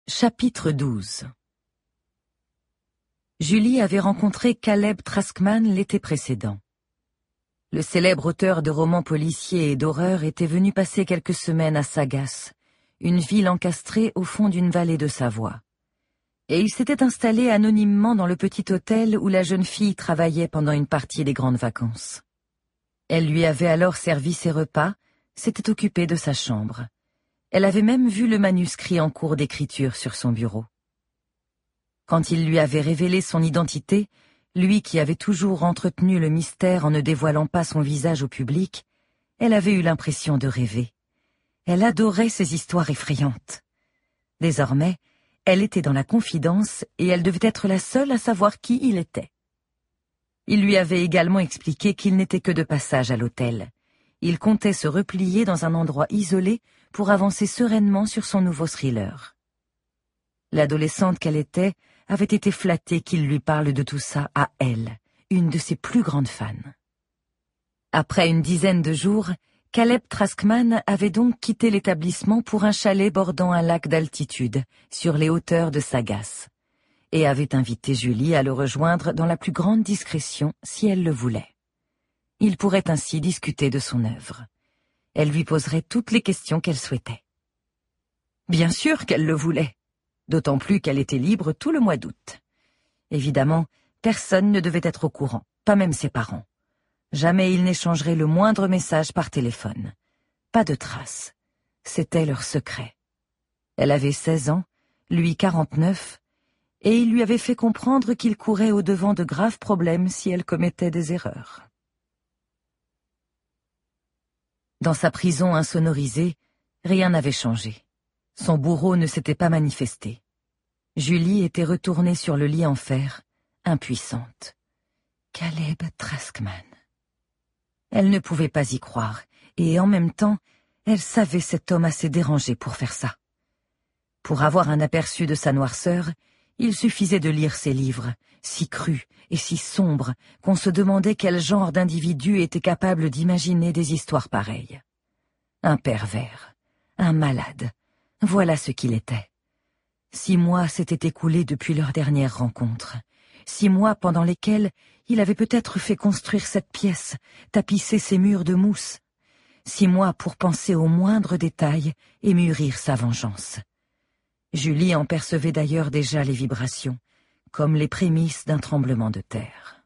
Chapitre 12. Julie avait rencontré Caleb Traskman l'été précédent. Le célèbre auteur de romans policiers et d'horreur était venu passer quelques semaines à Sagas, une ville encastrée au fond d'une vallée de Savoie. Et il s'était installé anonymement dans le petit hôtel où la jeune fille travaillait pendant une partie des grandes vacances. Elle lui avait alors servi ses repas, s'était occupée de sa chambre. Elle avait même vu le manuscrit en cours d'écriture sur son bureau. Quand il lui avait révélé son identité, lui qui avait toujours entretenu le mystère en ne dévoilant pas son visage au public, elle avait eu l'impression de rêver. Elle adorait ces histoires effrayantes. Désormais, elle était dans la confidence et elle devait être la seule à savoir qui il était. Il lui avait également expliqué qu'il n'était que de passage à l'hôtel. Il comptait se replier dans un endroit isolé pour avancer sereinement sur son nouveau thriller. L'adolescente qu'elle était avait été flattée qu'il lui parle de tout ça à elle, une de ses plus grandes fans. Après une dizaine de jours, Caleb Traskman avait donc quitté l'établissement pour un chalet bordant un lac d'altitude, sur les hauteurs de Sagas, et avait invité Julie à le rejoindre dans la plus grande discrétion si elle le voulait. Il pourrait ainsi discuter de son œuvre. Elle lui poserait toutes les questions qu'elle souhaitait. Bien sûr qu'elle le voulait, d'autant plus qu'elle était libre tout le mois d'août. Évidemment, personne ne devait être au courant, pas même ses parents. Jamais ils n'échangeraient le moindre message par téléphone. Pas de traces. C'était leur secret. Elle avait 16 ans, lui 49, et il lui avait fait comprendre qu'il courait au-devant de graves problèmes si elle commettait des erreurs. Dans sa prison insonorisée, rien n'avait changé. Son bourreau ne s'était pas manifesté. Julie était retournée sur le lit en fer, impuissante. Caleb Traskman. Elle ne pouvait pas y croire, et en même temps, elle savait cet homme assez dérangé pour faire ça. Pour avoir un aperçu de sa noirceur, il suffisait de lire ses livres, si crus et si sombres qu'on se demandait quel genre d'individu était capable d'imaginer des histoires pareilles. Un pervers, un malade, voilà ce qu'il était. 6 mois s'étaient écoulés depuis leur dernière rencontre. 6 mois pendant lesquels il avait peut-être fait construire cette pièce, tapisser ses murs de mousse. 6 mois pour penser aux moindres détails et mûrir sa vengeance. Julie en percevait d'ailleurs déjà les vibrations, comme les prémices d'un tremblement de terre.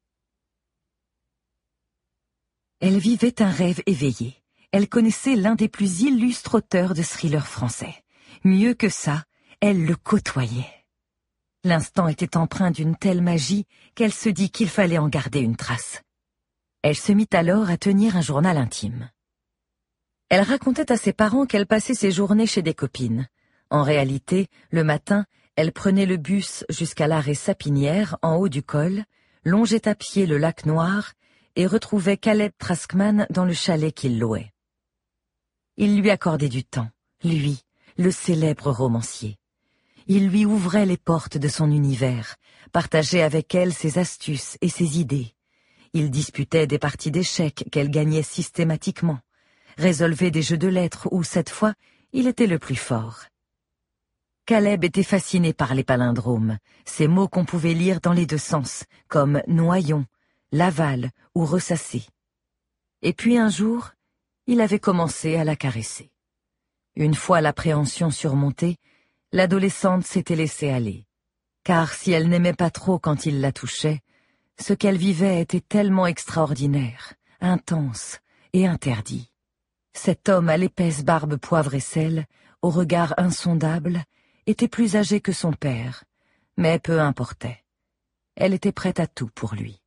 Elle vivait un rêve éveillé. Elle connaissait l'un des plus illustres auteurs de thrillers français. Mieux que ça, elle le côtoyait. L'instant était empreint d'une telle magie qu'elle se dit qu'il fallait en garder une trace. Elle se mit alors à tenir un journal intime. Elle racontait à ses parents qu'elle passait ses journées chez des copines. En réalité, le matin, elle prenait le bus jusqu'à l'arrêt Sapinière, en haut du col, longeait à pied le lac Noir et retrouvait Caleb Traskman dans le chalet qu'il louait. Il lui accordait du temps, lui, le célèbre romancier. Il lui ouvrait les portes de son univers, partageait avec elle ses astuces et ses idées. Il disputait des parties d'échecs qu'elle gagnait systématiquement, résolvait des jeux de lettres où, cette fois, il était le plus fort. Caleb était fasciné par les palindromes, ces mots qu'on pouvait lire dans les deux sens, comme noyon, Laval ou ressasser. Et puis un jour, il avait commencé à la caresser. Une fois l'appréhension surmontée, l'adolescente s'était laissée aller. Car si elle n'aimait pas trop quand il la touchait, ce qu'elle vivait était tellement extraordinaire, intense et interdit. Cet homme à l'épaisse barbe poivre et sel, au regard insondable, était plus âgé que son père, mais peu importait. Elle était prête à tout pour lui.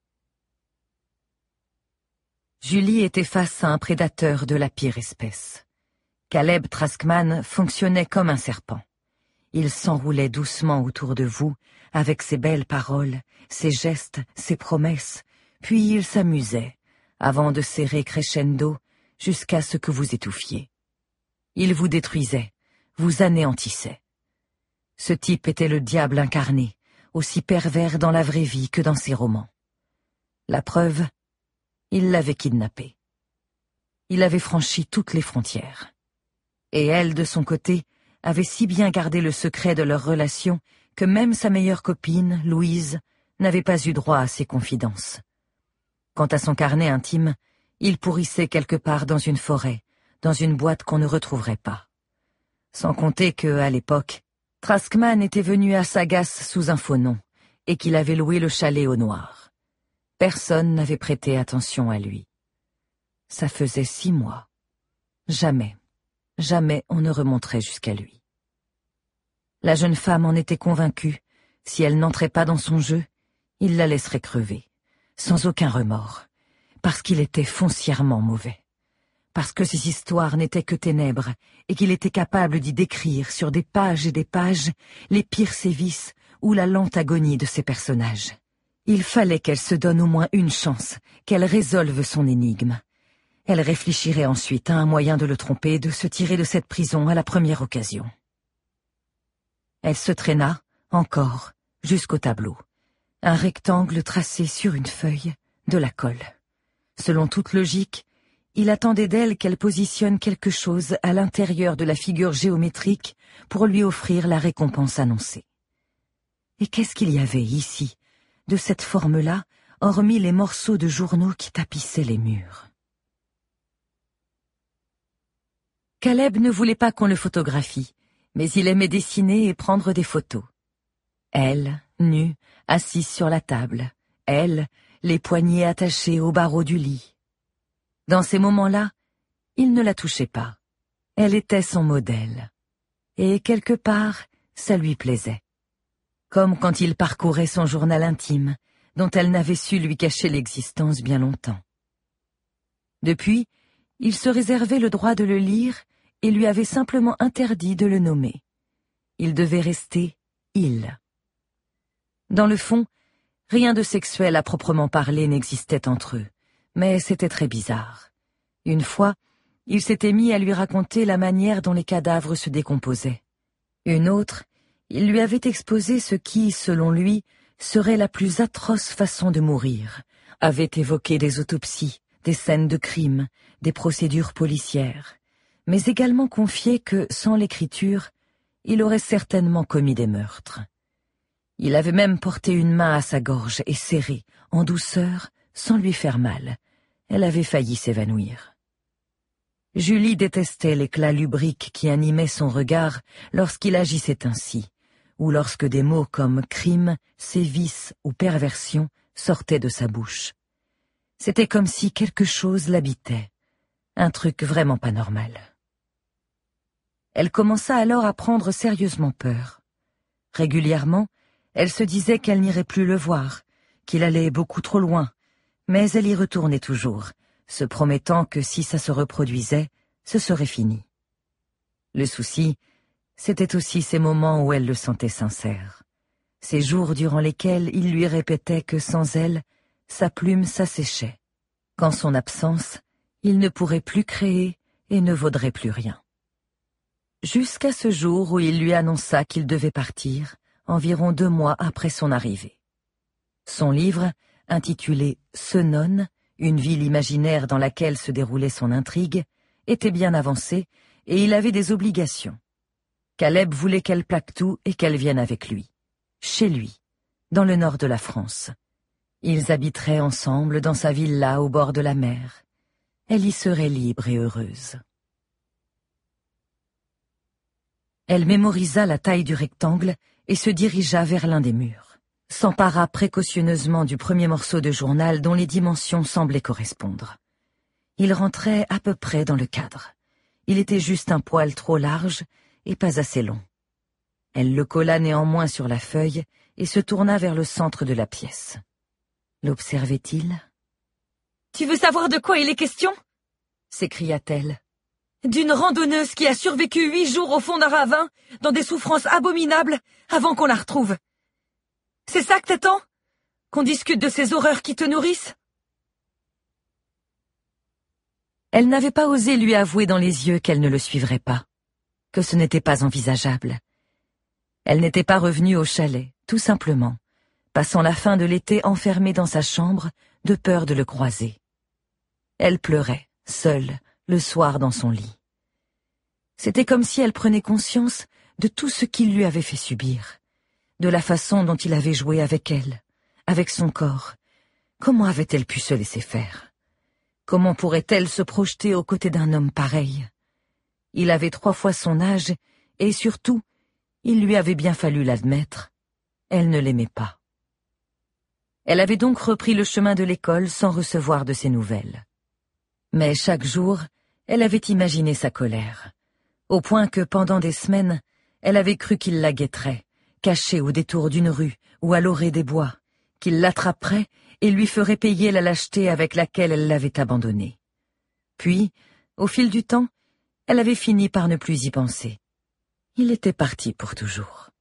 Julie était face à un prédateur de la pire espèce. Caleb Traskman fonctionnait comme un serpent. Il s'enroulait doucement autour de vous, avec ses belles paroles, ses gestes, ses promesses, puis il s'amusait, avant de serrer crescendo, jusqu'à ce que vous étouffiez. Il vous détruisait, vous anéantissait. Ce type était le diable incarné, aussi pervers dans la vraie vie que dans ses romans. La preuve, il l'avait kidnappée. Il avait franchi toutes les frontières. Et elle, de son côté, avait si bien gardé le secret de leur relation que même sa meilleure copine, Louise, n'avait pas eu droit à ses confidences. Quant à son carnet intime, il pourrissait quelque part dans une forêt, dans une boîte qu'on ne retrouverait pas. Sans compter que, à l'époque, Traskman était venu à Sagasse sous un faux nom, et qu'il avait loué le chalet au noir. Personne n'avait prêté attention à lui. Ça faisait 6 mois. Jamais on ne remonterait jusqu'à lui. La jeune femme en était convaincue. Si elle n'entrait pas dans son jeu, il la laisserait crever, sans aucun remords, parce qu'il était foncièrement mauvais. Parce que ces histoires n'étaient que ténèbres, et qu'il était capable d'y décrire sur des pages et des pages les pires sévices ou la lente agonie de ses personnages. Il fallait qu'elle se donne au moins une chance, qu'elle résolve son énigme. Elle réfléchirait ensuite à un moyen de le tromper, de se tirer de cette prison à la première occasion. Elle se traîna, encore, jusqu'au tableau. Un rectangle tracé sur une feuille, de la colle. Selon toute logique, il attendait d'elle qu'elle positionne quelque chose à l'intérieur de la figure géométrique pour lui offrir la récompense annoncée. Et qu'est-ce qu'il y avait ici, de cette forme-là, hormis les morceaux de journaux qui tapissaient les murs? Caleb ne voulait pas qu'on le photographie, mais il aimait dessiner et prendre des photos. Elle, nue, assise sur la table, elle, les poignets attachés au barreau du lit. Dans ces moments-là, il ne la touchait pas. Elle était son modèle. Et quelque part, ça lui plaisait. Comme quand il parcourait son journal intime, dont elle n'avait su lui cacher l'existence bien longtemps. Depuis, il se réservait le droit de le lire et lui avait simplement interdit de le nommer. Il devait rester « il ». Dans le fond, rien de sexuel à proprement parler n'existait entre eux, mais c'était très bizarre. Une fois, il s'était mis à lui raconter la manière dont les cadavres se décomposaient. Une autre, il lui avait exposé ce qui, selon lui, serait la plus atroce façon de mourir, avait évoqué des autopsies, des scènes de crimes, des procédures policières, mais également confié que, sans l'écriture, il aurait certainement commis des meurtres. Il avait même porté une main à sa gorge et serré, en douceur, sans lui faire mal. Elle avait failli s'évanouir. Julie détestait l'éclat lubrique qui animait son regard lorsqu'il agissait ainsi, ou lorsque des mots comme crime, sévice ou perversion sortaient de sa bouche. C'était comme si quelque chose l'habitait, un truc vraiment pas normal. Elle commença alors à prendre sérieusement peur. Régulièrement, elle se disait qu'elle n'irait plus le voir, qu'il allait beaucoup trop loin, mais elle y retournait toujours, se promettant que si ça se reproduisait, ce serait fini. Le souci, c'était aussi ces moments où elle le sentait sincère, ces jours durant lesquels il lui répétait que sans elle, sa plume s'asséchait, qu'en son absence, il ne pourrait plus créer et ne vaudrait plus rien. Jusqu'à ce jour où il lui annonça qu'il devait partir, environ 2 mois après son arrivée. Son livre, intitulé « Senones, une ville imaginaire dans laquelle se déroulait son intrigue », était bien avancé et il avait des obligations. Caleb voulait qu'elle plaque tout et qu'elle vienne avec lui, chez lui, dans le nord de la France. Ils habiteraient ensemble dans sa villa au bord de la mer. Elle y serait libre et heureuse. Elle mémorisa la taille du rectangle et se dirigea vers l'un des murs. S'empara précautionneusement du premier morceau de journal dont les dimensions semblaient correspondre. Il rentrait à peu près dans le cadre. Il était juste un poil trop large et pas assez long. Elle le colla néanmoins sur la feuille et se tourna vers le centre de la pièce. L'observait-il? « Tu veux savoir de quoi il est question ?» s'écria-t-elle. « D'une randonneuse qui a survécu 8 jours au fond d'un ravin, dans des souffrances abominables, avant qu'on la retrouve. C'est ça que t'attends? Qu'on discute de ces horreurs qui te nourrissent ?» Elle n'avait pas osé lui avouer dans les yeux qu'elle ne le suivrait pas, que ce n'était pas envisageable. Elle n'était pas revenue au chalet, tout simplement, passant la fin de l'été enfermée dans sa chambre, de peur de le croiser. Elle pleurait, seule, le soir dans son lit. C'était comme si elle prenait conscience de tout ce qu'il lui avait fait subir, de la façon dont il avait joué avec elle, avec son corps. Comment avait-elle pu se laisser faire? Comment pourrait-elle se projeter aux côtés d'un homme pareil? Il avait 3 fois son âge, et surtout, il lui avait bien fallu l'admettre. Elle ne l'aimait pas. Elle avait donc repris le chemin de l'école sans recevoir de ses nouvelles. Mais chaque jour, elle avait imaginé sa colère, au point que pendant des semaines, elle avait cru qu'il la guetterait, cachée au détour d'une rue ou à l'orée des bois, qu'il l'attraperait et lui ferait payer la lâcheté avec laquelle elle l'avait abandonné. Puis, au fil du temps, elle avait fini par ne plus y penser. Il était parti pour toujours.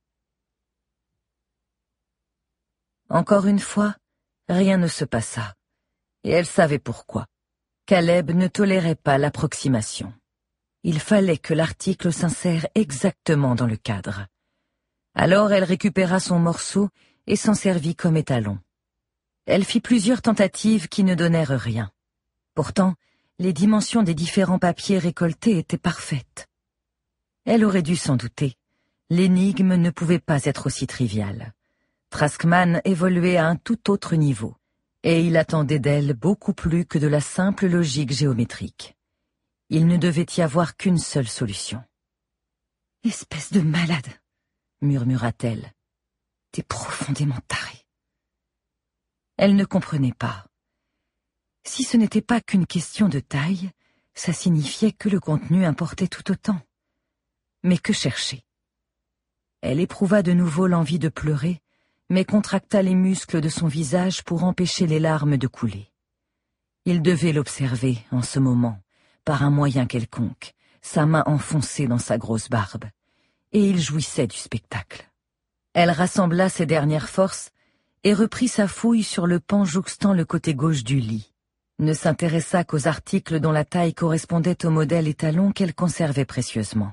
Encore une fois, rien ne se passa, et elle savait pourquoi. Caleb ne tolérait pas l'approximation. Il fallait que l'article s'insère exactement dans le cadre. Alors elle récupéra son morceau et s'en servit comme étalon. Elle fit plusieurs tentatives qui ne donnèrent rien. Pourtant, les dimensions des différents papiers récoltés étaient parfaites. Elle aurait dû s'en douter. L'énigme ne pouvait pas être aussi triviale. Traskman évoluait à un tout autre niveau, et il attendait d'elle beaucoup plus que de la simple logique géométrique. Il ne devait y avoir qu'une seule solution. « Espèce de malade !» murmura-t-elle. « T'es profondément taré. » Elle ne comprenait pas. Si ce n'était pas qu'une question de taille, ça signifiait que le contenu importait tout autant. Mais que chercher? Elle éprouva de nouveau l'envie de pleurer, mais contracta les muscles de son visage pour empêcher les larmes de couler. Il devait l'observer, en ce moment, par un moyen quelconque, sa main enfoncée dans sa grosse barbe, et il jouissait du spectacle. Elle rassembla ses dernières forces et reprit sa fouille sur le pan jouxtant le côté gauche du lit, ne s'intéressa qu'aux articles dont la taille correspondait au modèle étalon qu'elle conservait précieusement.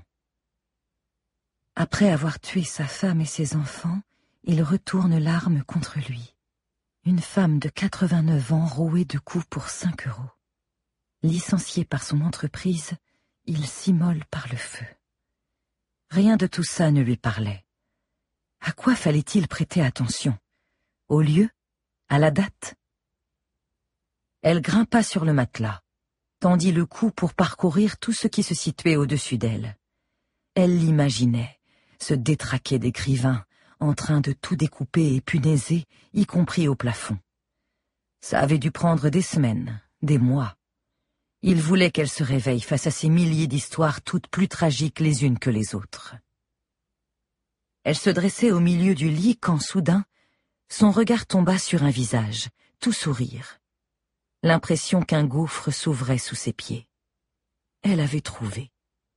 Après avoir tué sa femme et ses enfants, il retourne l'arme contre lui. Une femme de 89 ans rouée de coups pour 5 €. Licencié par son entreprise, il s'immole par le feu. Rien de tout ça ne lui parlait. À quoi fallait-il prêter attention? Au lieu? À la date? Elle grimpa sur le matelas, tendit le cou pour parcourir tout ce qui se situait au-dessus d'elle. Elle l'imaginait, se détraquer d'écrivains, en train de tout découper et punaiser, y compris au plafond. Ça avait dû prendre des semaines, des mois. Il voulait qu'elle se réveille face à ces milliers d'histoires toutes plus tragiques les unes que les autres. Elle se dressait au milieu du lit quand, soudain, son regard tomba sur un visage, tout sourire. L'impression qu'un gouffre s'ouvrait sous ses pieds. Elle avait trouvé.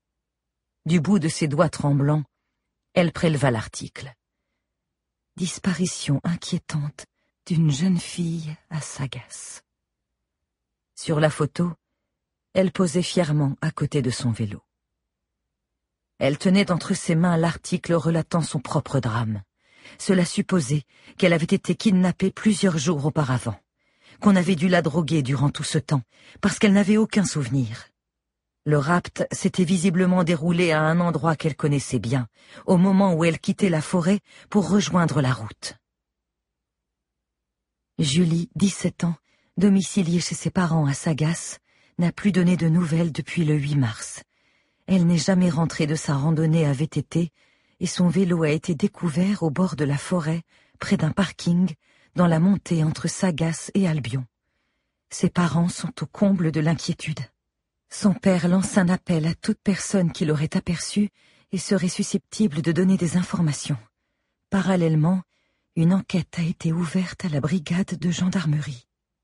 Du bout de ses doigts tremblants, elle préleva l'article. Disparition inquiétante d'une jeune fille à Sagas. Sur la photo, elle posait fièrement à côté de son vélo. Elle tenait entre ses mains l'article relatant son propre drame. Cela supposait qu'elle avait été kidnappée plusieurs jours auparavant, qu'on avait dû la droguer durant tout ce temps, parce qu'elle n'avait aucun souvenir. Le rapt s'était visiblement déroulé à un endroit qu'elle connaissait bien, au moment où elle quittait la forêt pour rejoindre la route. Julie, 17 ans, domiciliée chez ses parents à Sagas, n'a plus donné de nouvelles depuis le 8 mars. Elle n'est jamais rentrée de sa randonnée à VTT et son vélo a été découvert au bord de la forêt, près d'un parking, dans la montée entre Sagas et Albion. Ses parents sont au comble de l'inquiétude. Son père lance un appel à toute personne qui l'aurait aperçu et serait susceptible de donner des informations. Parallèlement, une enquête a été ouverte à la brigade de gendarmerie.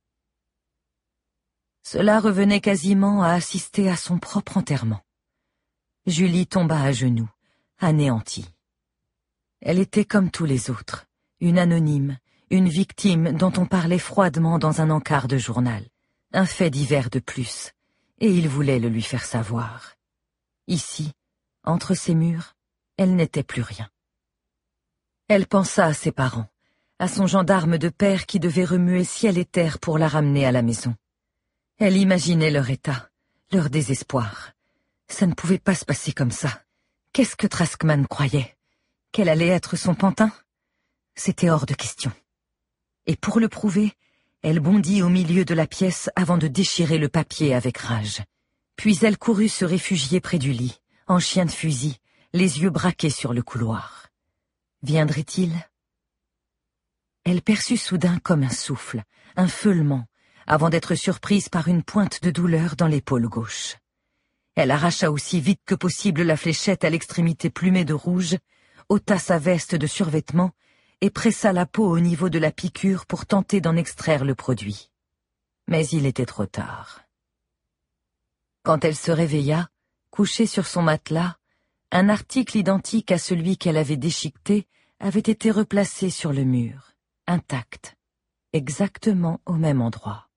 Cela revenait quasiment à assister à son propre enterrement. Julie tomba à genoux, anéantie. Elle était comme tous les autres, une anonyme, une victime dont on parlait froidement dans un encart de journal, un fait divers de plus, et il voulait le lui faire savoir. Ici, entre ces murs, elle n'était plus rien. Elle pensa à ses parents, à son gendarme de père qui devait remuer ciel et terre pour la ramener à la maison. Elle imaginait leur état, leur désespoir. Ça ne pouvait pas se passer comme ça. Qu'est-ce que Traskman croyait? Qu'elle allait être son pantin? C'était hors de question. Et pour le prouver, elle bondit au milieu de la pièce avant de déchirer le papier avec rage. Puis elle courut se réfugier près du lit, en chien de fusil, les yeux braqués sur le couloir. Viendrait-il? Elle perçut soudain comme un souffle, un feulement, avant d'être surprise par une pointe de douleur dans l'épaule gauche. Elle arracha aussi vite que possible la fléchette à l'extrémité plumée de rouge, ôta sa veste de survêtement et pressa la peau au niveau de la piqûre pour tenter d'en extraire le produit. Mais il était trop tard. Quand elle se réveilla, couchée sur son matelas, un article identique à celui qu'elle avait déchiqueté avait été replacé sur le mur, intact, exactement au même endroit.